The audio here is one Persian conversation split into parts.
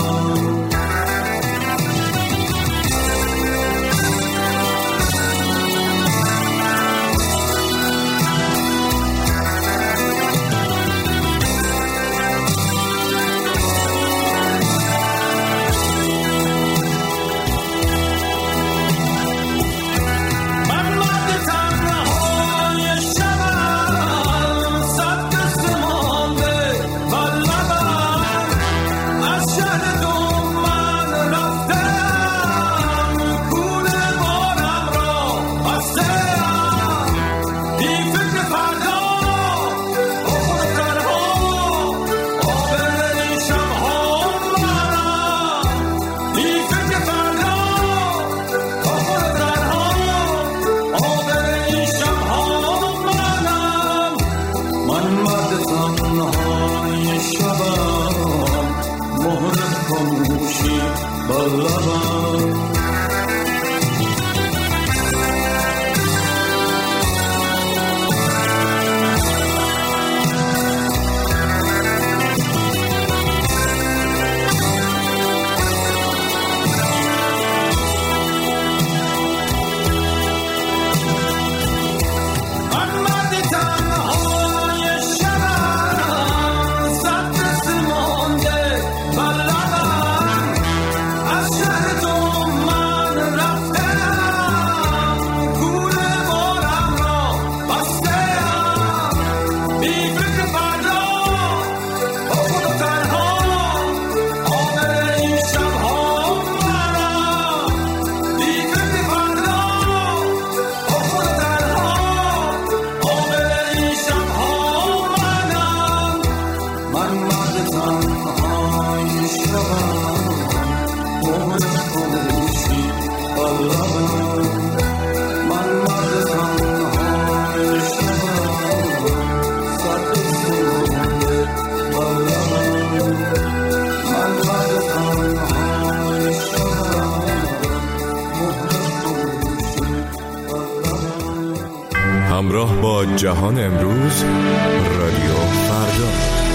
همراه با جهان امروز، رادیو فردا.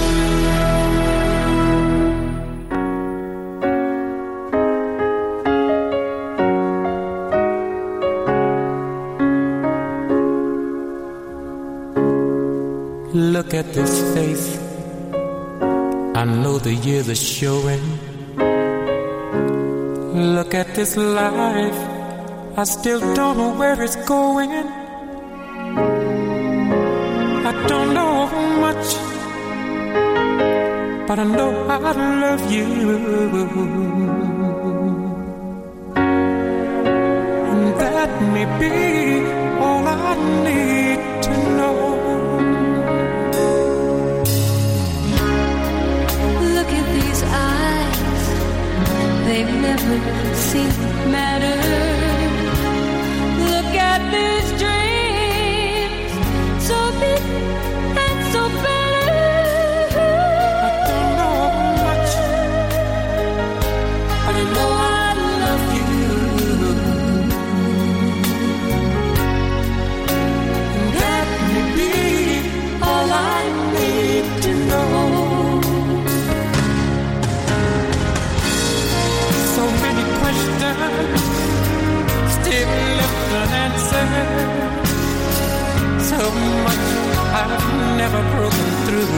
Look at this face, I know the years are showing. Look at this life, I still don't know where it's going. I don't know much, but I know I love you. And that may be all I need to know. Look at these eyes, they've never seemed to matter. Look at these dreams, so big and so better. I don't know much, but I know I love you. And that may be all I need to know. So many questions, still left unanswered. So much I've never broken through.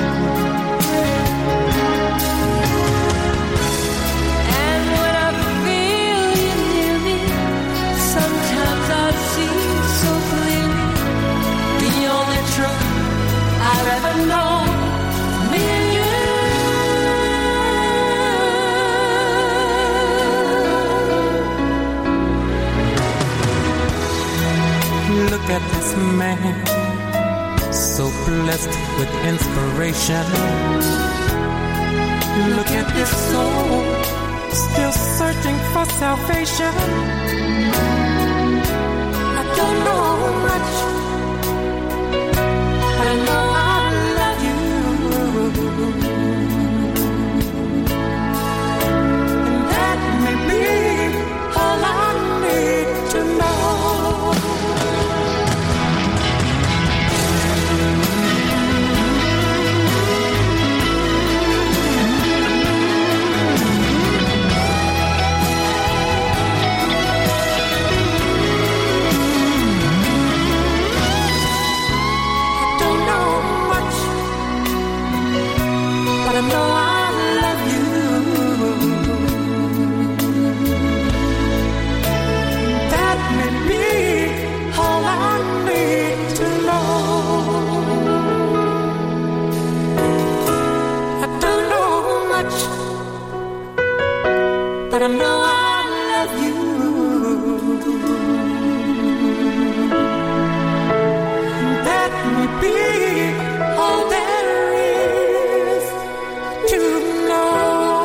And when I feel you near me, sometimes I see so clearly the only truth I've ever known, me and you. Look at this man, so blessed with inspiration. Look at this soul, still searching for salvation. I don't know much, but I know I love you. And that may be all I need to know. but I know I love you. That may be all there is to know.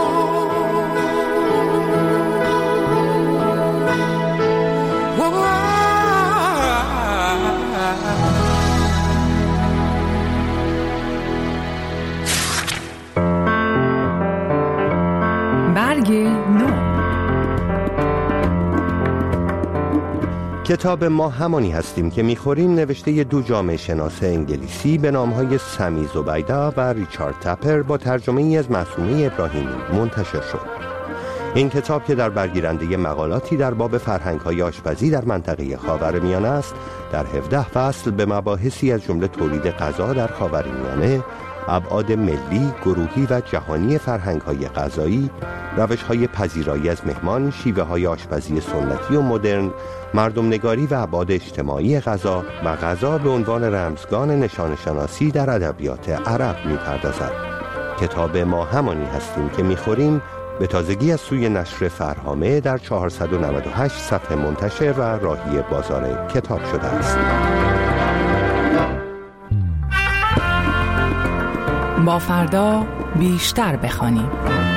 برگ نو. کتاب ما همانی هستیم که میخوریم نوشته دو جامعه شناس انگلیسی به نامهای سمی زبیده و ریچارد تپر با ترجمه ای از معصومه ابراهیمی منتشر شد. این کتاب که در برگیرنده مقالاتی در باب فرهنگ‌های آشپزی در منطقه خاورمیانه است، در 17 فصل به مباحثی از جمله تولید غذا در خاورمیانه، ابعاد ملی، گروهی و جهانی فرهنگ‌های غذایی، روش‌های پذیرایی از مهمان، شیوه‌های آشپزی سنتی و مدرن، مردمنگاری و ابعاد اجتماعی غذا و غذا به عنوان رمزگان نشانه‌شناسی در ادبیات عرب می‌پردازد. کتاب ما همانی هستیم که می‌خوریم به تازگی از سوی نشر فرهامه در 498 صفحه منتشر و راهی بازار کتاب شده است. با فردا بیشتر بخوانیم.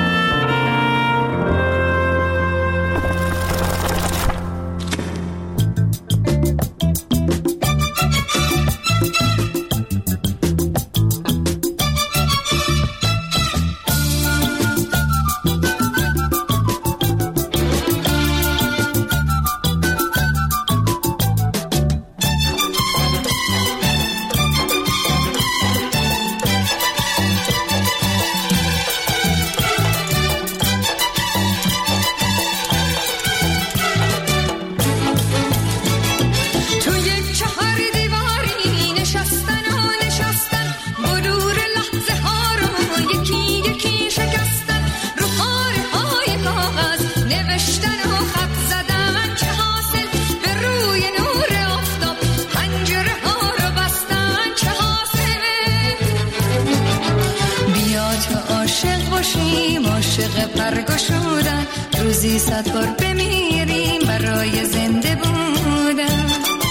عاشق پرگشودن، روزی 100 بار بمیریم برای زنده بودن.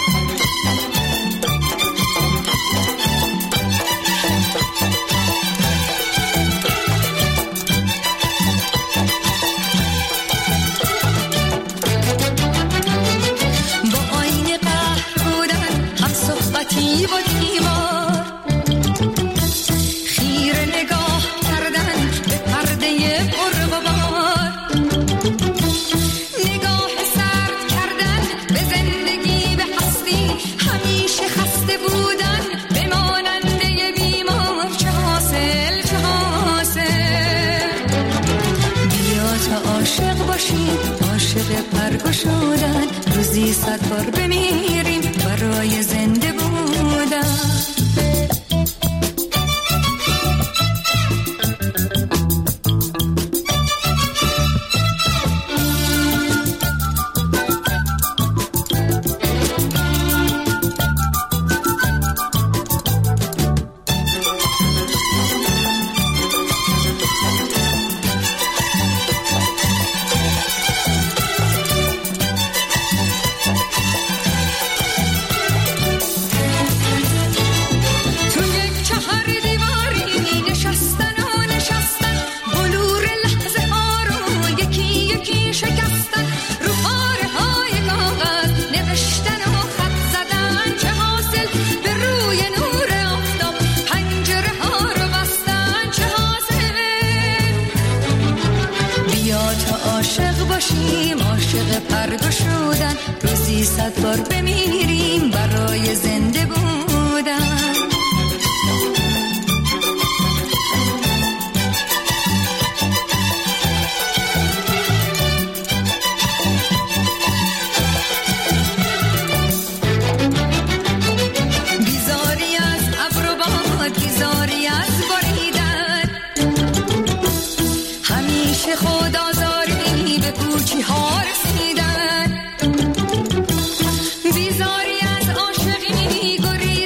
با آینه قهر بودن، هم صحبتی و دیوار، خیره نگاه کردن به پرده پرغبار، نگاه سرد کردن به زندگی، به هستی، همیشه خسته بودن به ماننده بیمار. چه حاصل چه حاصل، بیا تا عاشق باشیم، عاشق پرگشودن، روزی 100 بار بمیریم برای زنده بودن. عاشق پرگشودن، روزی 100 بار بمیریم برای زنده بودن. بیزاری از ابر و باد، بیزاری از باریدن، همیشه خود آزاری به پوچی ها رسیدن. بیزاری از عاشقی گریختن،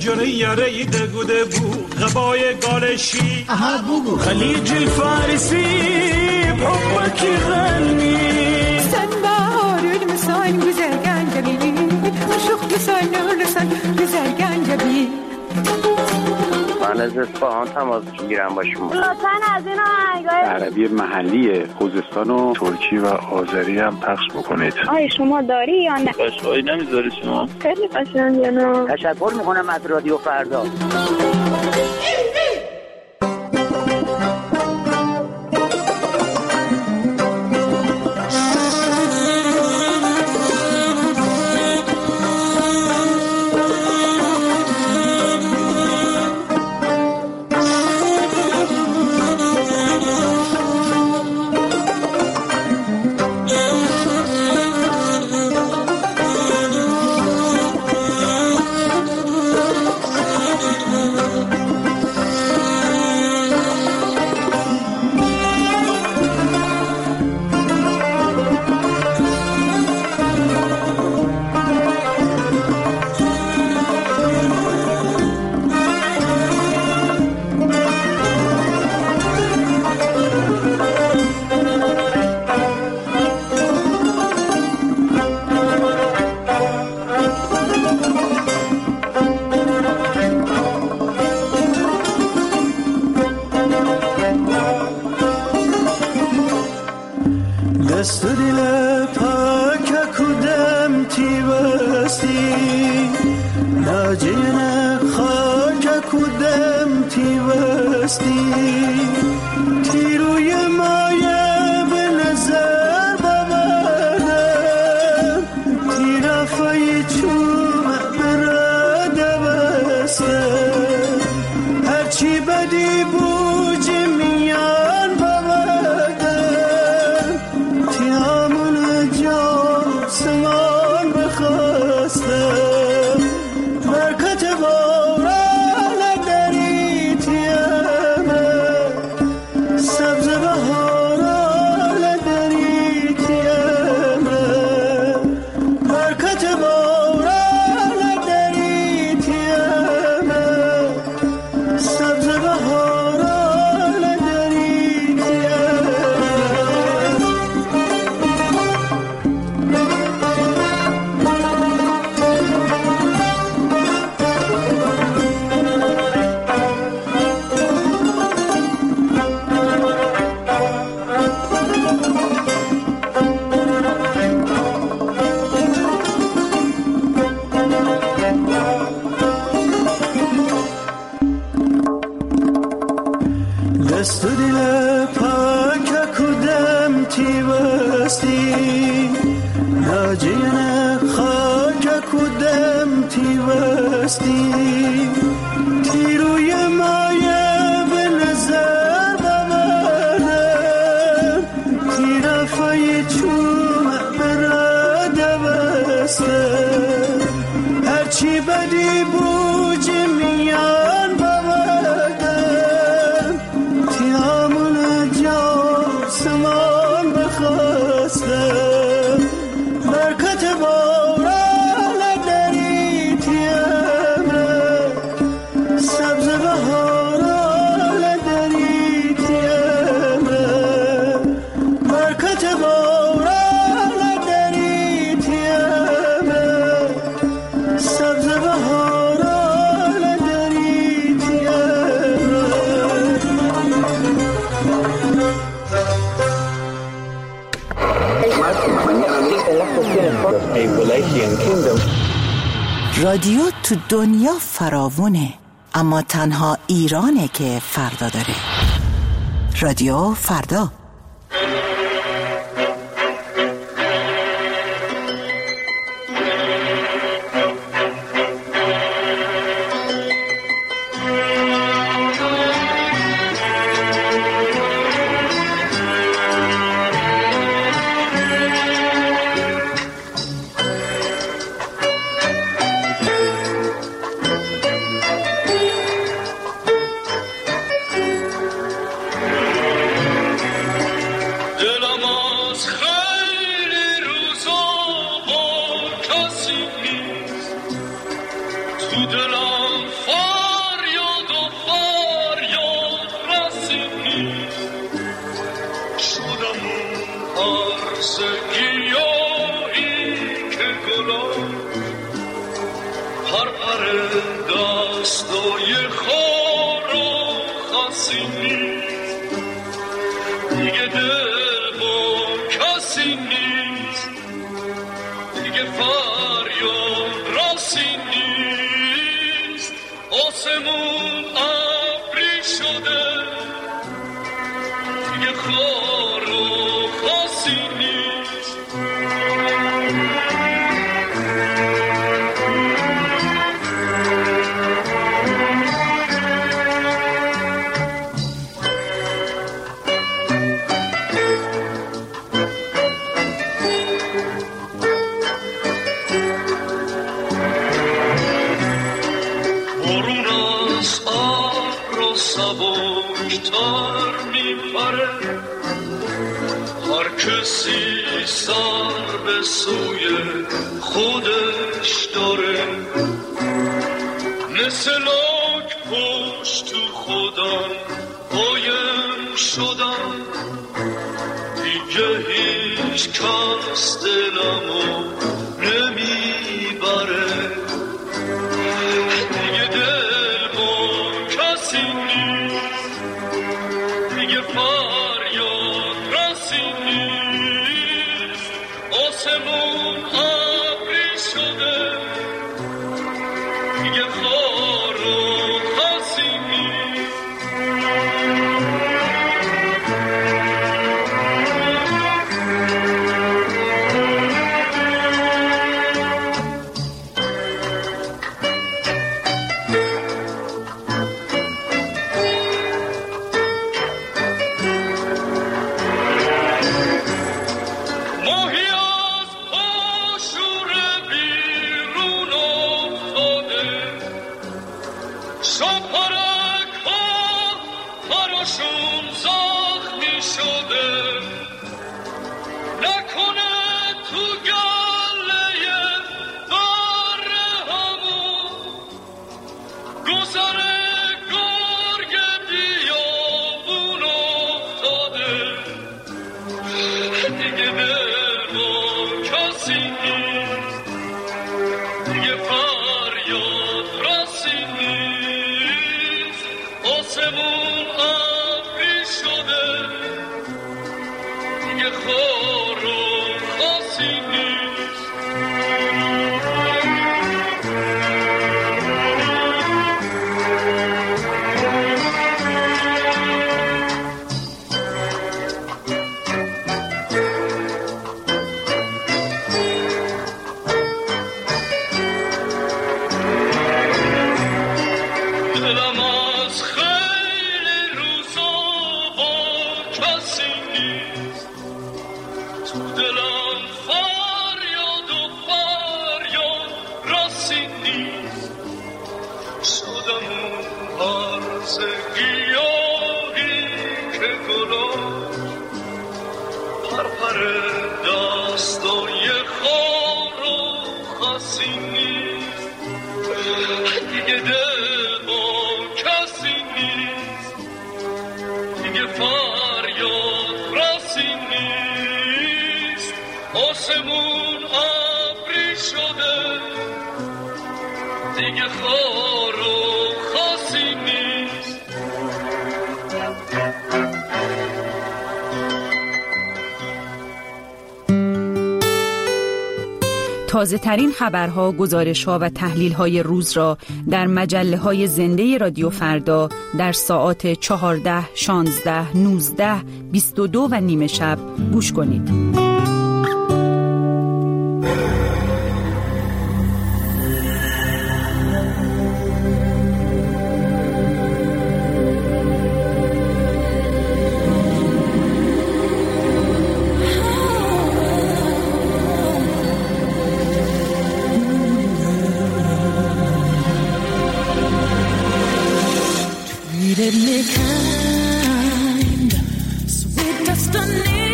جنه یاره دگوده بو غبای گالشی خلیج الفارسی بحبك يغني سنبار المسان وزرقان جبيبي عشق لسان ولسان وزرقان جبيبي من از اصفهان تماس میگیرم با شما. لطفاً از این آهنگای عربی محلی خوزستان و ترکی و آذری هم پخش بکنید. آیا شما داری یا نه؟ قشنگی نمیذاری شما؟ خیلی قشنگه نه. تشکر میکنم از رادیو فردا. دست و دل پاک کدم تی بستی ناجین خاک کدم تی بستی تی روی مایه به نظر ببردم تی رفای چوم براده بستم هرچی بدی بوجی میان ببردم تی همون جا سمان بخواستم برکت باران دری تیمه سبز بهاران دری تیمه برکت باران دری تیمه سبز بهاران دری تیمه دست و دل پاک کدم تی بستی ناجین خاک کدم تی بستی تی روی مایه به نظر ببردم تی رفای چوم براده بستم هرچی بدی بوجی میان ببردم تی همون جا سمان بخواستم برکت باران دری تیمه سبز بهاران دری تیمه برکت باران دری تیمه سبز بهاران دری تیمه رادیو تو دنیا فراوونه، اما تنها ایرانه که فردا داره. رادیو فردا. عرض گیاهی که گلان پرپر دستای خار و خاصی نیست، دیگه دل با کسی نیست، دیگه فریاد راسی نیست. آسمون ابری شده دیگه خار و خاصی نیست. سبکتر میپره، هر کسی سر به سوی خودش داره، مثل لاک پشت تو خودم قایم شدم، دیگه هیچ کس دلمو نمیبره، دیگه دل با کسی نیست، دیگه فریاد رسی نیست. آسمون ابری شده دیگه خار و خاصی نیست. آسمون ابری شده دیگه خار و خاصی نیست. تازه ترین خبرها، گزارش‌ها و تحلیل‌های روز را در مجله‌های زنده رادیو فردا در ساعات 14، 16، 19، 22 و نیمه شب گوش کنید. Me kind, sweet destiny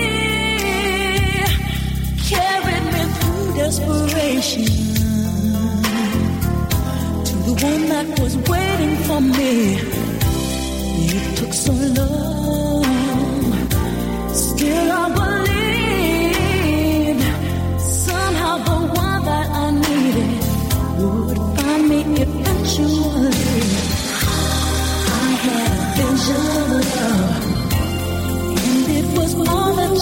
carried me through desperation to the one that was waiting for me. It took so long, still I was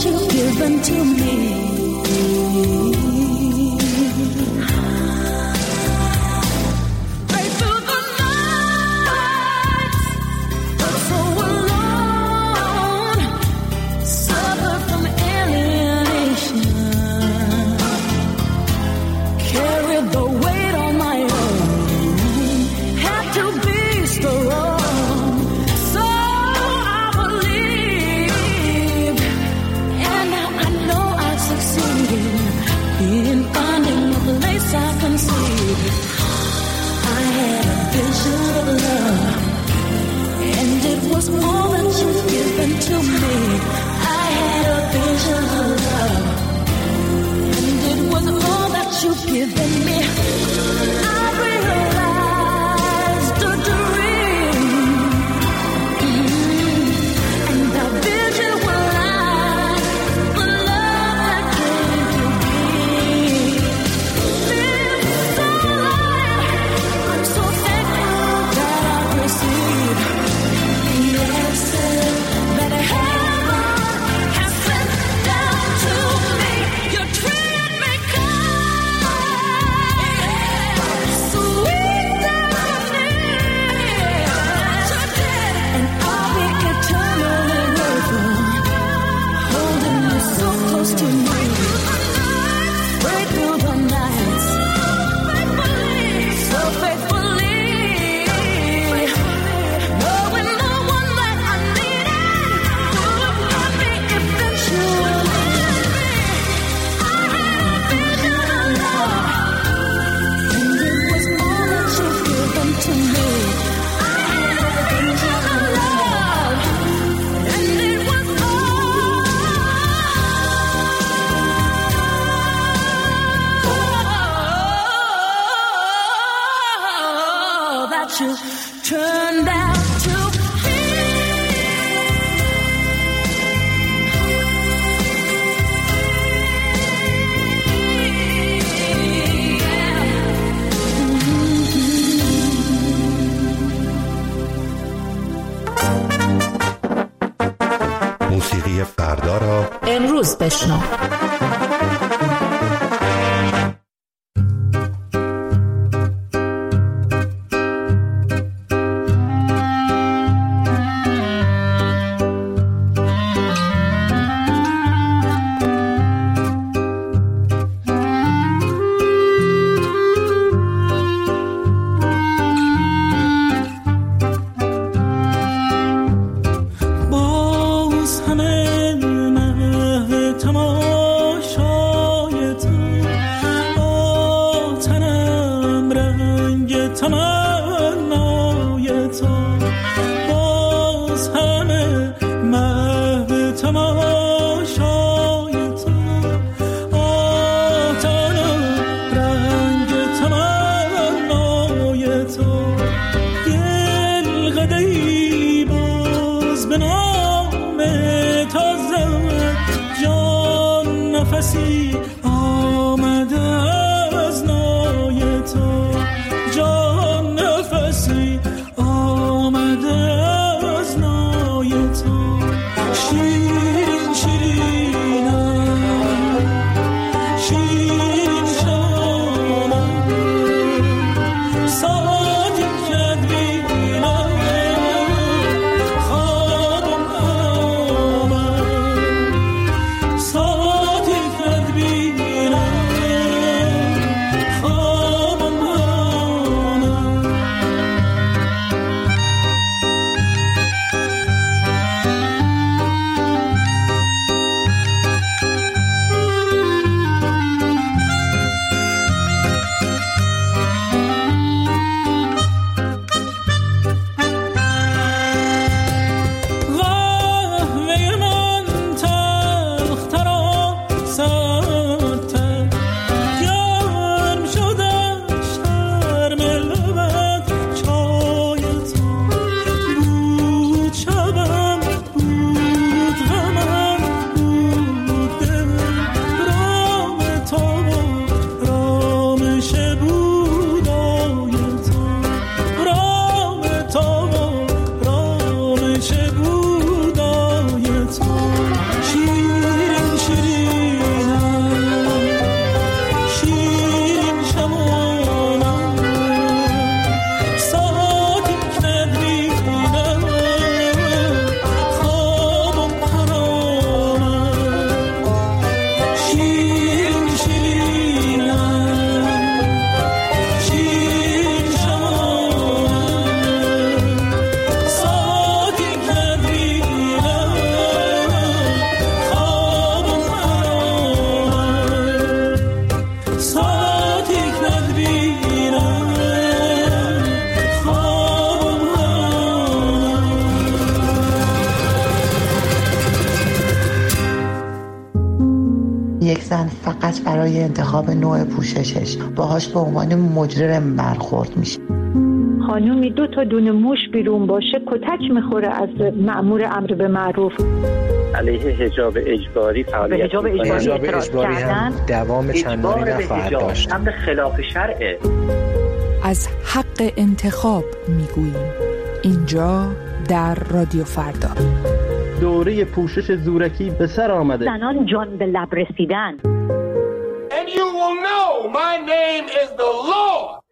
you've given to me. Right through the night, but so alone, suffer from alienation, carried the weight on my own, had to be strong. So I believe, and now I know I've succeeded in finding a place I can see. I had a vision of love, and it was more than you've given to me. I had a vision of love, and it was all that you've given me. I realized a dream, and the vision was like the love that came to me. This life, I'm so thankful that I've received the answer that heaven has sent down to me. You treat me kind, sweet darling, and I'll be eternally grateful, holding you so close to me. Right through the nights, so faithfully, knowing the one that I needed would love me eventually. I had a vision of love, and it was all that you've given to me. I had a vision of love, and it was all that you turned out to be. موسیقی فردا را امروز بشنو. باز همه محو تماشای تو، با تنم رنگ تمنای تو. باز همه محو تماشای تو، با تنم رنگ تمنای تو. دلقده‌ای باز به نام تازه، جان نفسی آمده از نای تو. جان نفسی آمده از نای تو. شیرین شیرینم، شیرین شامم، ساعتی که بینم خوابم آمد. ساعتی که بینم یک زن فقط برای انتخاب نوع پوششش باهاش به عنوان مجرم برخورد میشه. خانومی 2 تا دونه موش بیرون باشه کتک میخوره از مأمور امر به معروف. علیه حجاب اجباری فعالیت حجاب اجباری هم دوام چندانی نخواهد داشت. امر خلاف شرعه. از حق انتخاب میگوییم اینجا در رادیو فردا. دوره پوشش زورکی به سر آمده. زنان جان به لب رسیدن. And you will know my name is the Lord.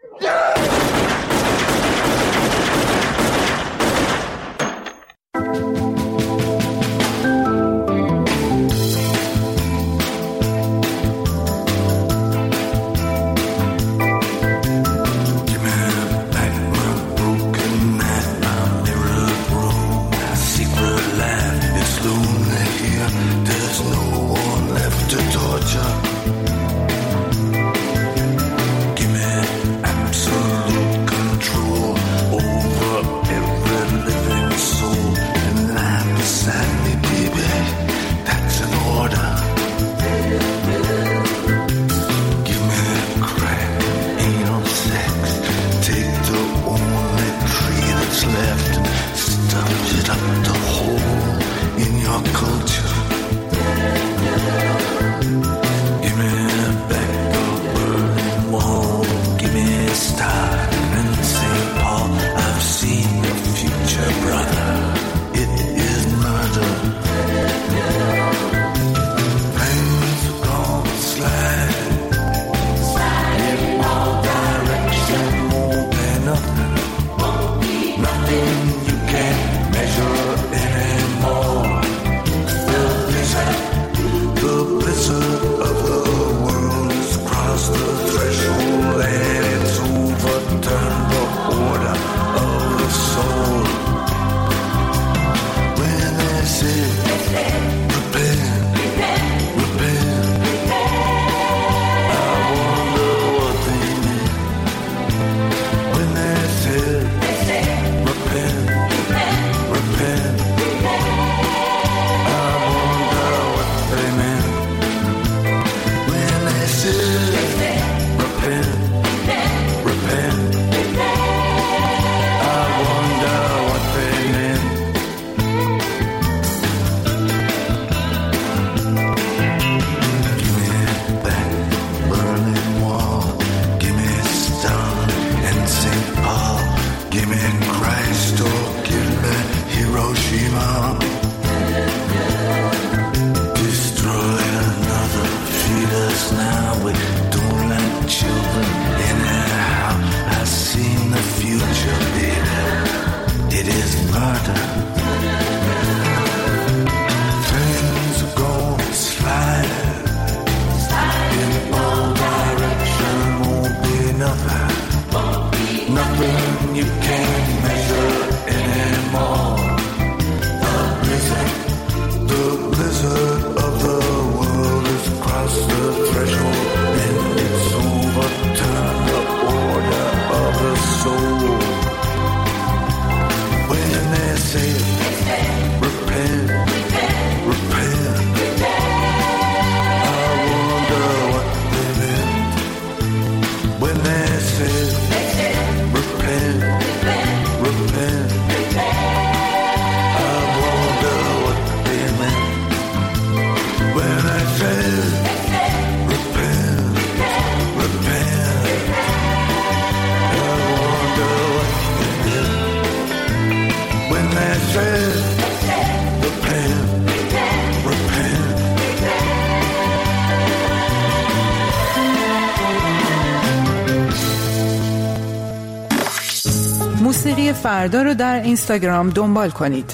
موسیقی فردا رو در اینستاگرام دنبال کنید.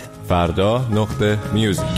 فردا.music.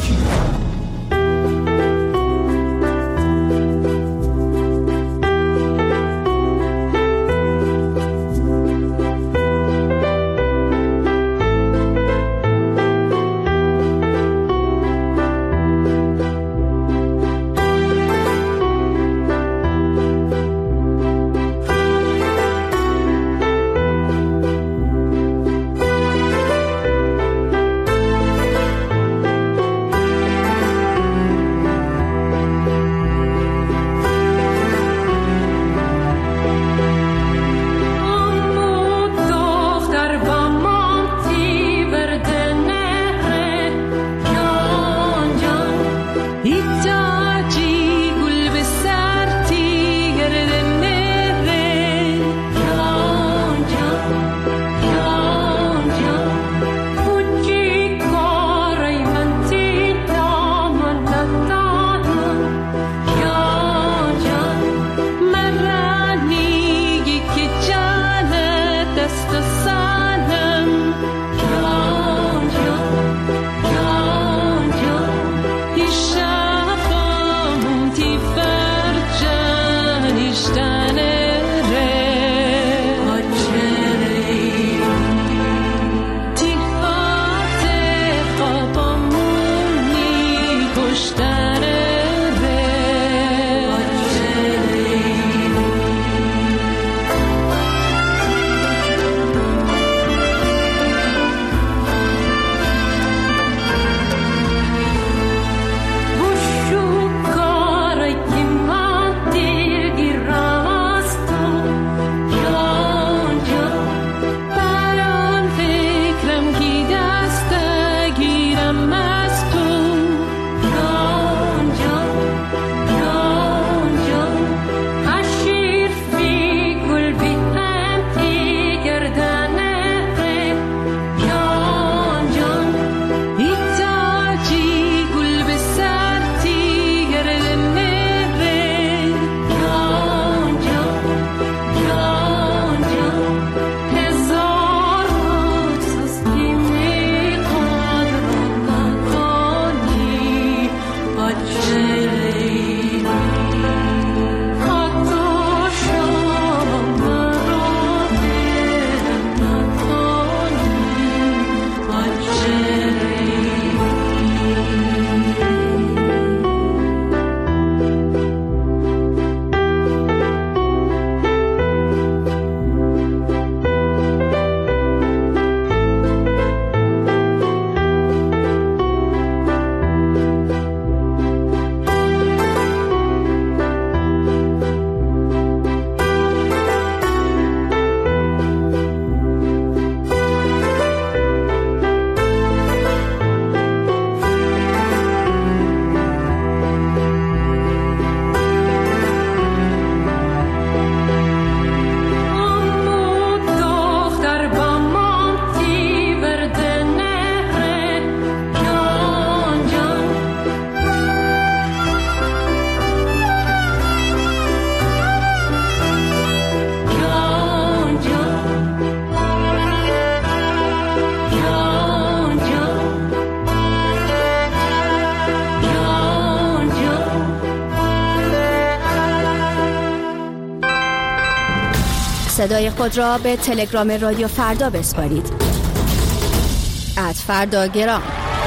صدای خود را به تلگرام رادیو فردا بسپارید. @فرداگرام.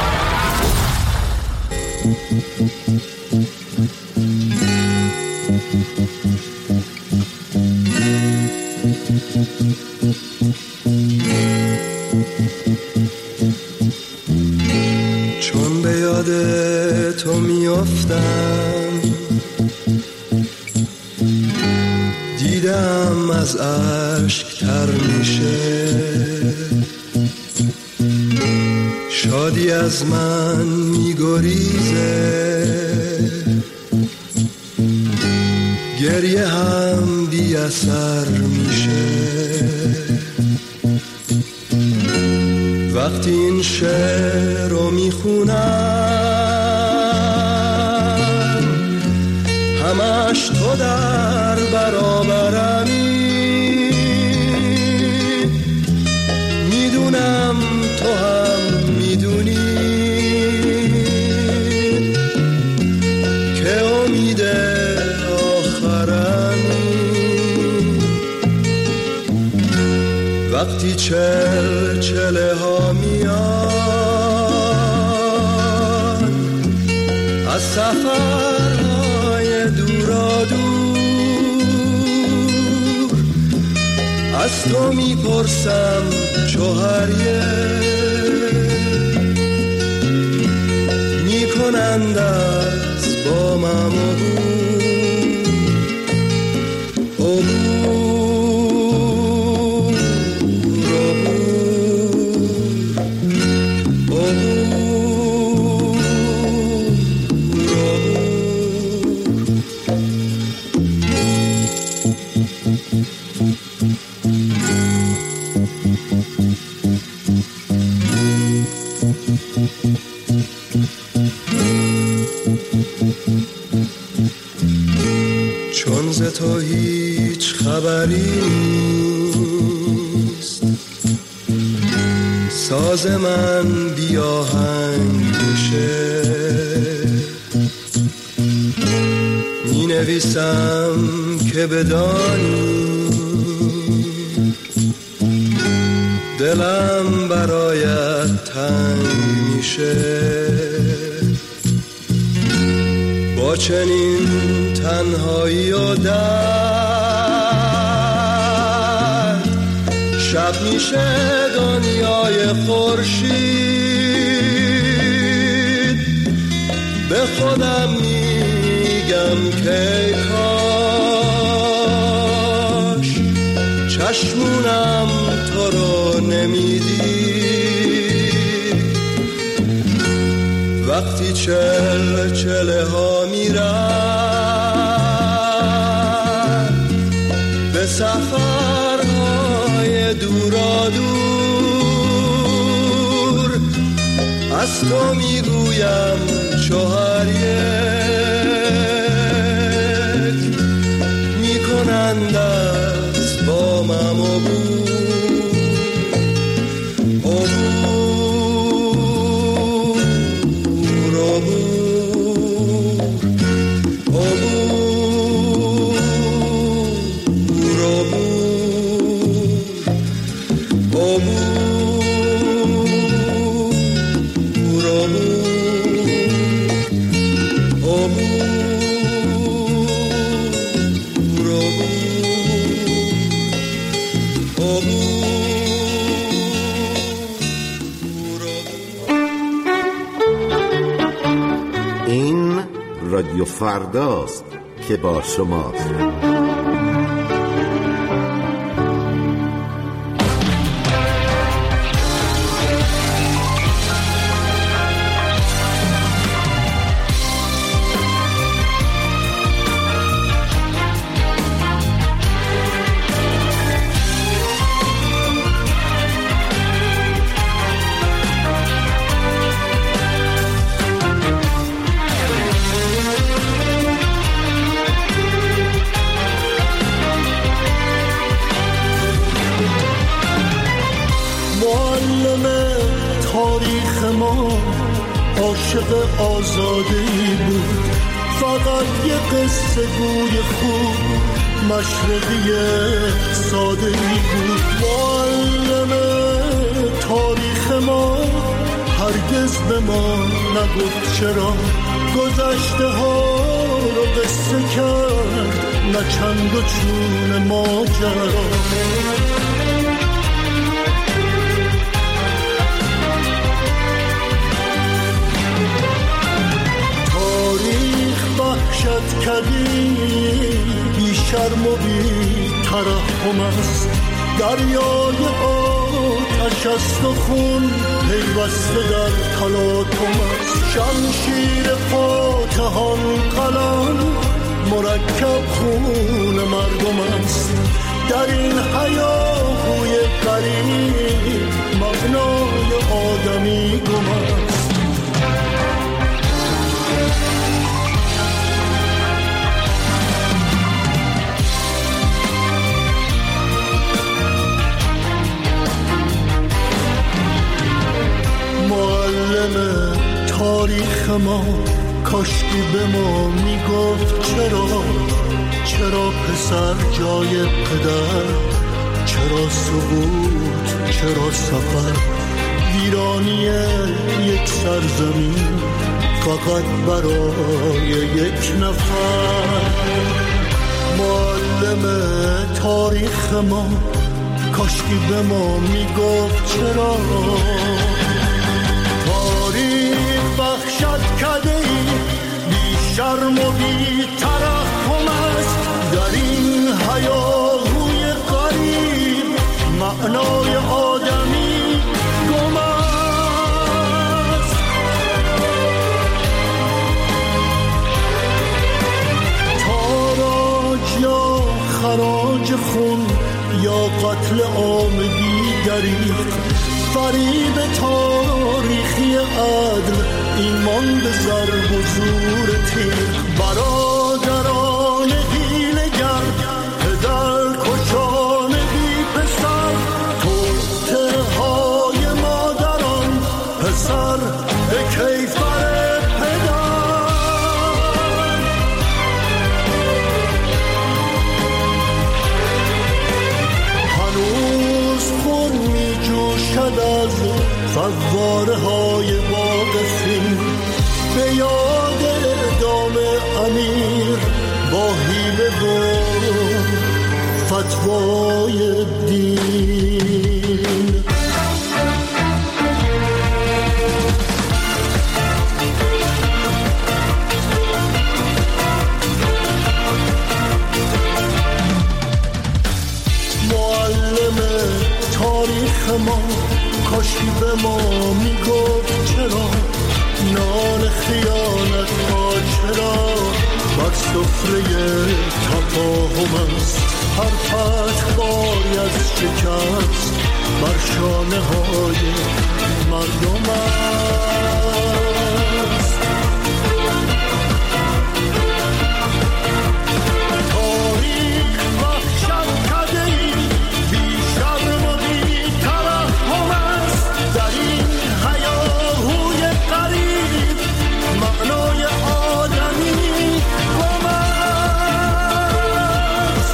چون به یاد تو میافتم، دیدم از اشک تر میشه، شادی از من میگریزه، گریه هم بی اثر میشه. وقتی این شعر رو میخونم، همش تو در برابرمی، میدونم تو هم میدونی که امید آخرمی. وقتی چله ها میان از سفرهای دورا دور، از تو میپرسم چوهریه، میکنند از بامم چون ز تو هیچ خبری نیست، ساز من بی آهنگ میشه، می نویسم که بدانی دلم برایت تنگ میشه. با چنین تنهایی و درد، شب میشه دنیای خورشید. به خودم میگم که کاش چشمونم تو رو نمیدید. وقتی چله ها میرن به سفرهای دورا دور، از تو میگویم چوهر یک، میکنند از بامم عبور. این رادیو فرداست که با شماست. عاشق آزاده‌ای بود، فقط یه قصه گوی خوب مشرقی ساده‌ای بود. معلم تاریخ ما هرگز به ما نگفت چرا گذشته ها رو قصه کرد، نه چند و چون ماجرا. تاریخ وحشت کدی بی شرم و بی ترحم است، دریای آتش است و خون پیوسته در تلاطم است. شمشیر فاتحان قلم مرکب خون مردم است، در این هیاهوی غریب مبنای آدمی گم است. معلم تاریخ ما کاشکی به ما میگفت چرا پسر جای پدر، چرا سقوط، چرا سفر، ویرانی یک سرزمین فقط برای یک نفر. معلم تاریخ ما کاشکی به ما میگفت چرا تاریخ بخشد کدهی بی شرم و بی ترحم است، در این هیاهوی غریب معنای آدمی گم است. تاراج یا خراج خون یا قتل عام دیگری، فریب تاریخی عدل ایمان به ضرب و زور تیر. برادران حیله‌گر، پدر کشان بی پسر، توطئه های مادران، پسر به کیفر پدر. هنوز خون می جوشد از فواره های باغ فیل، به یاد اعدام امیر با حیله و فتوای دین. معلم تاریخ ما کاشکی به ما میگفت چرا نان خیانت ها، چرا بر سفره تفاهم است. هر فتح باری از شکست بر شانه های مردم است. تاریخ وحشت کدهی بی شرم و بی ترحم است، در این هیاهوی غریب معنای آدمی گم است.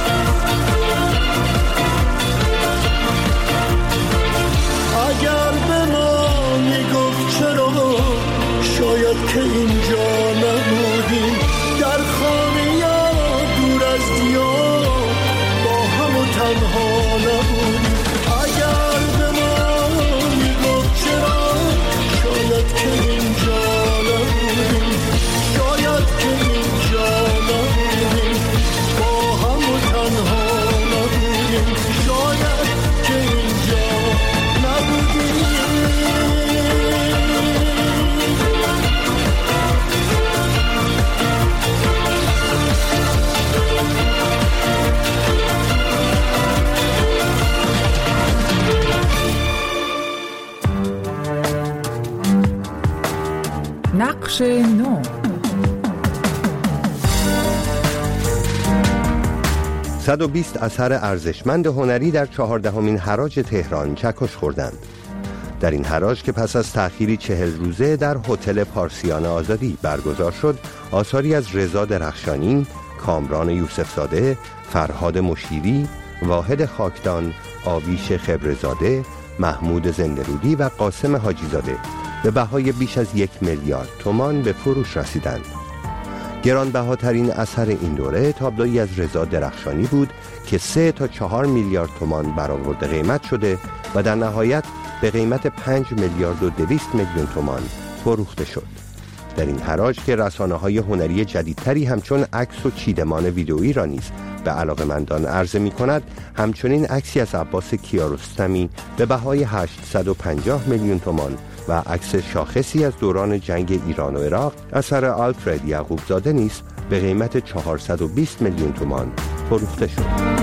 اگر به ما میگفت چرا، شاید که اینجا نبودیم، در خانه یا دور از دیار با هم و تنها نبودیم. اگر به ما میگفت چرا، شاید که اینجا نبودیم، شاید که اینجا نبودیم، با هم و تنها نبودیم، شاید که اینجا نبودیم. نقش نو. صد و 20 اثر ارزشمند هنری در 14مین حراج تهران چکش خوردند. در این حراج که پس از تأخیری 40 روزه در هتل پارسیان آزادی برگزار شد، آثاری از رضا درخشانی، کامران یوسفزاده، فرهاد مشیری، واحد خاکدان، آویش خبرزاده، محمود زندرودی و قاسم حاجیزاده به بهای بیش از 1 میلیارد تومان به فروش رسیدند. گرانبهاترین اثر این دوره تابلویی از رضا درخشانی بود که 3 تا 4 میلیارد تومان برآورده قیمت شده و در نهایت به قیمت 5 میلیارد و 200 میلیون تومان فروخته شد. در این حراج که رسانه‌های هنری جدیدتری همچون عکس و چیدمان ویدئویی را نیز به علاقه‌مندان عرضه می‌کند، همچنین عکسی از عباس کیارستمی به بهای 850 میلیون تومان و عکس شاخصی از دوران جنگ ایران و عراق اثر آلفرد یعقوبزاده نیز به قیمت 420 میلیون تومان فروخته شد.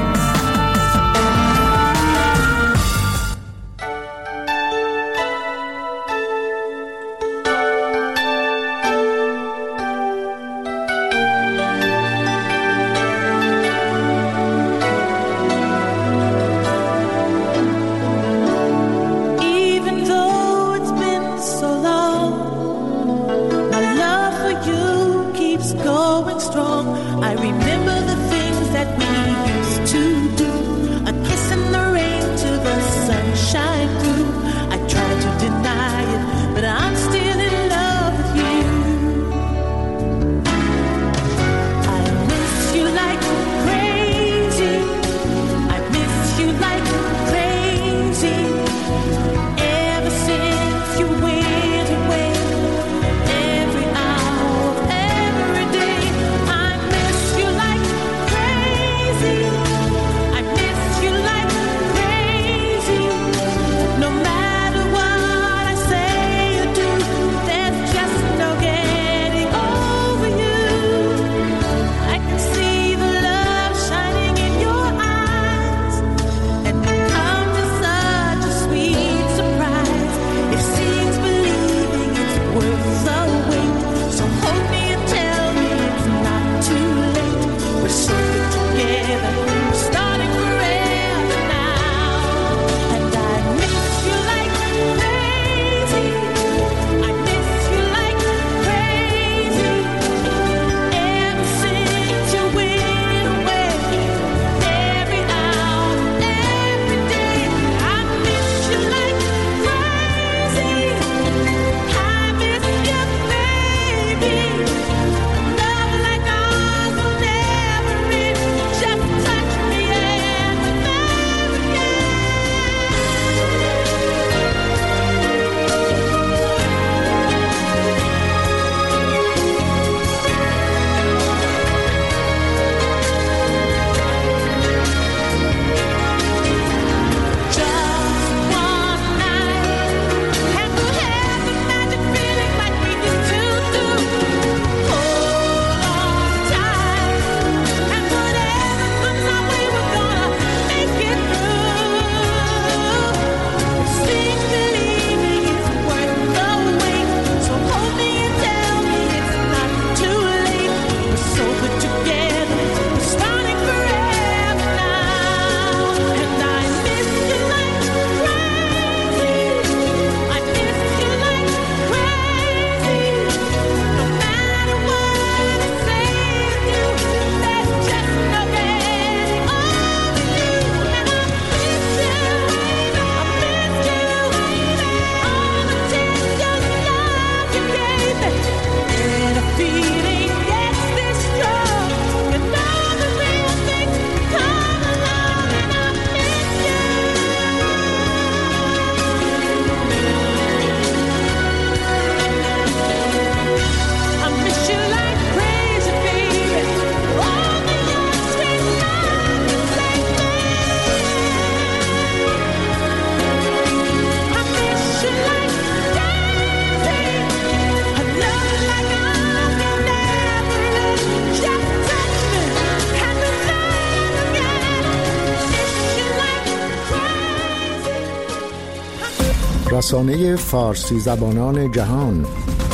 رسانه فارسی زبانان جهان،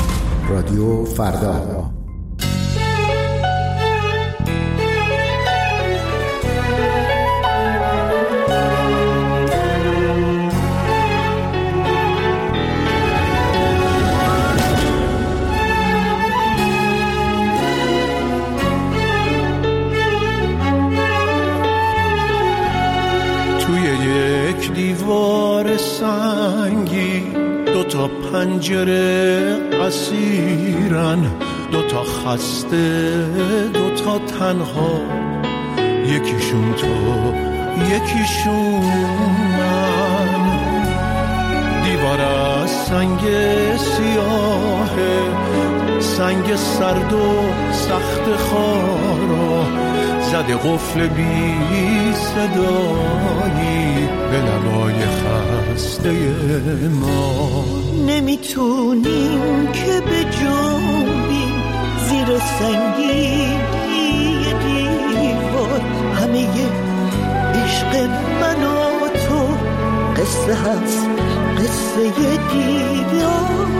رادیو فردا. دیوار سنگی، دوتا پنجره اسیرن، دوتا خسته دوتا تنها، یکیشون تو یکیشون من. دیوار از سنگ سیاهه، سنگ سرد و سخت خارا، زده قفل بی صدایی به لبای خسته ما. نمیتونیم که به جنبیم زیر سنگی دیوار، همه عشق من و تو قصه هست، قصه دیدار.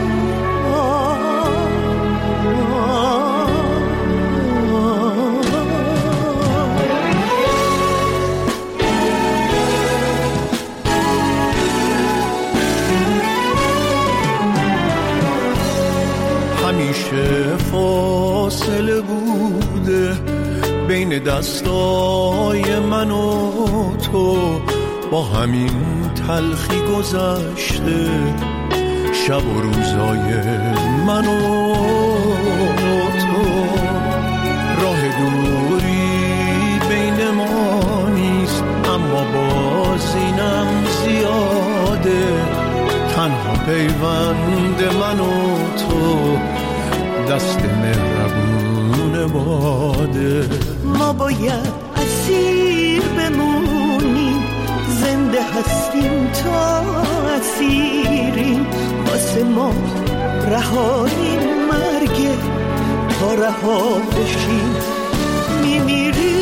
همیشه فاصله بوده بین دستای من و تو، با همین تلخی گذشته شب و روزای من و تو. راه دوری بین ما نیست، اما باز اینم زیاده، تنها پیوند من و تو دست مهربون باده. ما باید اسیر بمونیم، زنده هستیم تا اسیریم، واسه ما رهایی مرگه، تا رها بشیم میمیریم.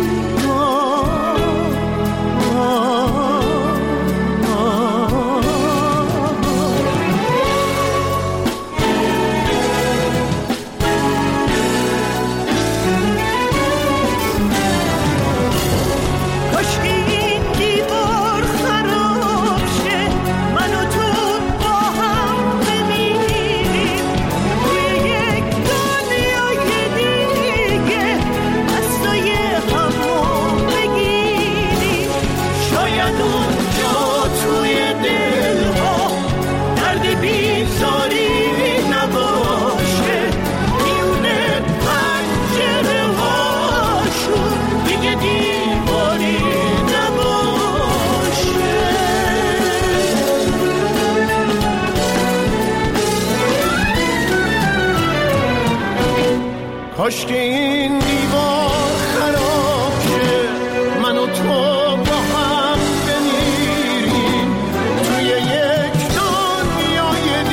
کاش که این دیوار خراب شه، من و تو با هم بمیریم توی یک دنیای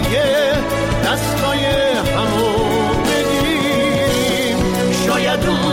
دیگه، دستای همو بگیریم. شاید اون